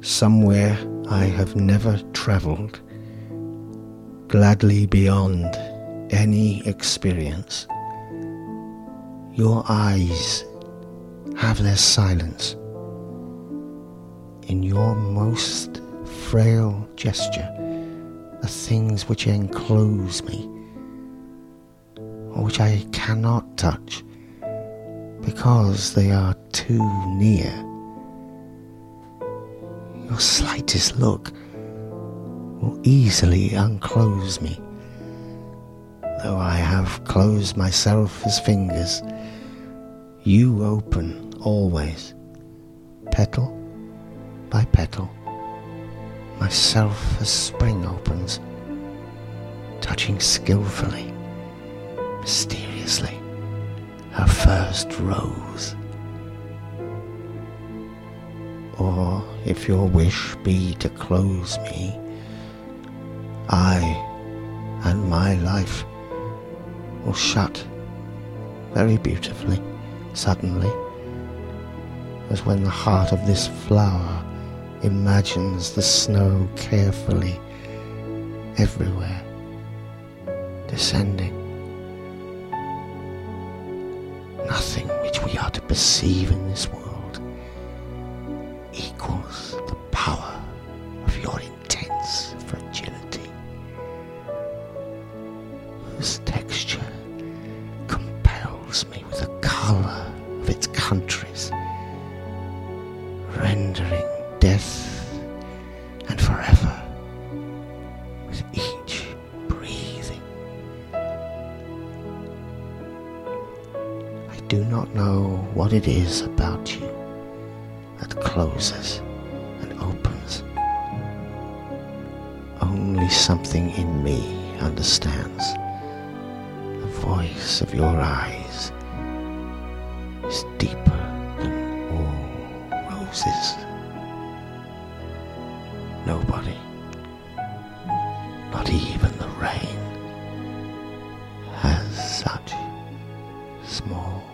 somewhere I have never travelled, gladly beyond any experience. Your eyes have their silence. In your most frail gesture, the things which enclose me, or which I cannot touch, because they are too near. Your slightest look will easily unclose me, though I have closed myself as fingers. You open always, petal by petal, myself as spring opens, touching skillfully, mysteriously, her first rose. Or, if your wish be to close me, I and my life will shut very beautifully, suddenly, as when the heart of this flower imagines the snow carefully, everywhere, descending. Nothing which we are to perceive in this world equals the power of your intense fragility, whose texture compels me with the colour of its countries, rendering death and forever with each breathing. I do not know what it is about you that closes and opens. Only something in me understands. The voice of your eyes is deeper than all roses. Nobody, not even the rain, has such small